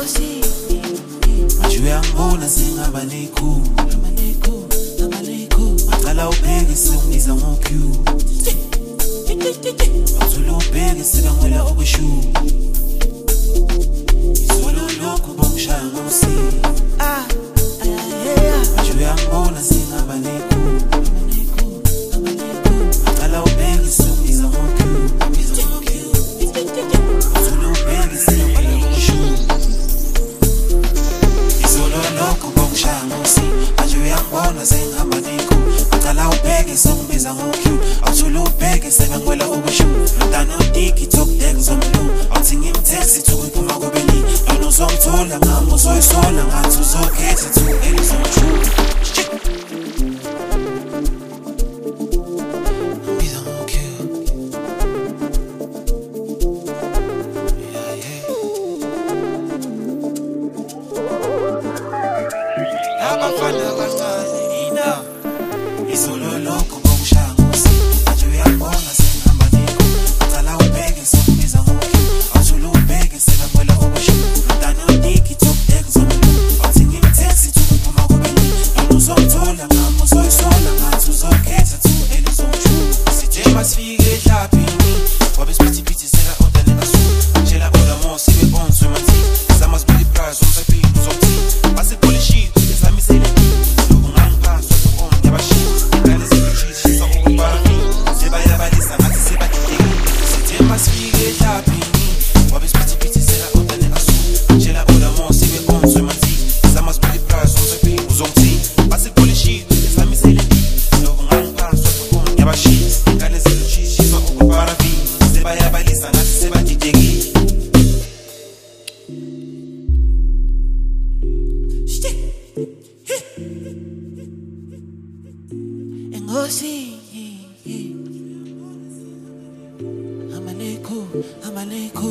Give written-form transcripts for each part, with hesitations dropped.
manje uyangibona sengaba nekhulu ngicala ubheke sengibiza ngo-Q awuthole ubheke sekangwela okweshumi izolo lokhu bongishaya ngomsini manje uyangibona sengaba nekhulu ngicala ubheke sengibiza ngo-Q awuthole ubheke sekangwela okweshumi izolo lokhu bongishaya ngomsini manje uyangibona sengihamba nekhulu ngicala ubheke sengibiza ngo-Q awuthole ubheke sekangwela okweshumi ntanodiki talk deck zomlungu awuthi ngimtext thuku iphuma kubeni yona uzongithola ngami uzoyisola ngathi uzokhetha thu elizongithuka ngibiza ngo-Q abafana abancane ina izolo lokho bongishaya ngomsini manje uyabona sengihamba nekhulu ngicala ubheke sengibiza ngo-Q awuthole ubheke sekangwela okweshumi ntanodiki talk deck zomlungu awuthi ngimtext thuku iphuma kubeni yona uzongithola ngami uzoyisola ngathi uzokhetha thu elizongithuka sithe masifike ehlaphini wabe siphithiphithi seka-odane asuku tshela olamo sibe-onswe manzi zama sibili price umsebhini uzokuthini basipolishile esamisele loku ngangiphansi wathi yabashiya ingane zilutshishisa ukubarafini sebayabalisa ngathi sebadidekile sithe masifike ehlaphini wabe siphithiphithi seka-odane asuku tshela olamo sibe-onswe manzi zama sibili price umsebhini uzokuthini basipolishile esamisele loku ngangiphansi wathi yabashiya ingane zilutshishisa ukubarafini sebayabalisa ngathi sebadidekile Amaleko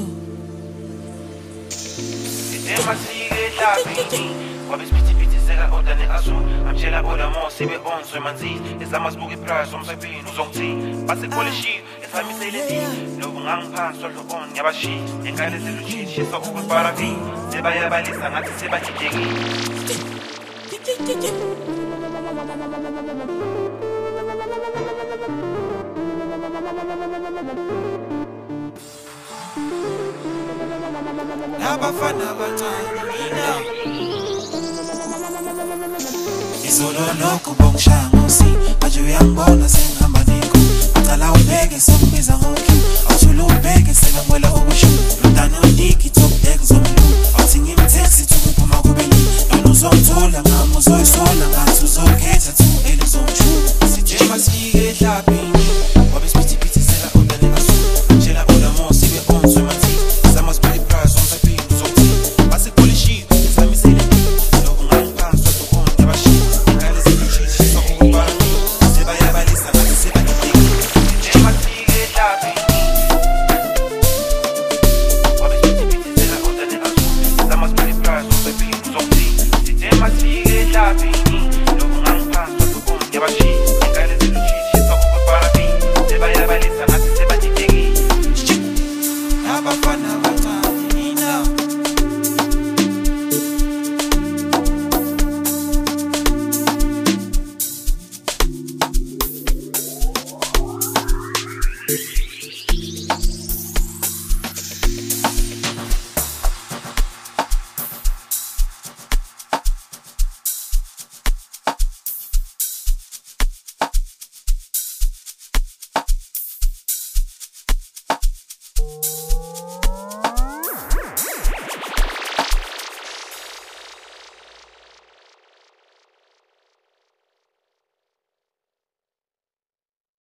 masike ehlaphini wabe siphithiphithi seka-odane asuku amtshela olamo sibe-onswe manzi ezama sibuka iprice umsebhini uzongithini basipolishile esamisele loku ngangiphansi wadlo-on yabashiya ingane zilutshishisa ukubarafini sebayabalisa ngathi sebadidekile abafana abancane izolo lokho bongishaya ngomsini manje uyangibona sengihamba nekhulu ngicala ubheke sengibiza ngo-Q awuthole ubheke sekangwela okweshumi ntanodiki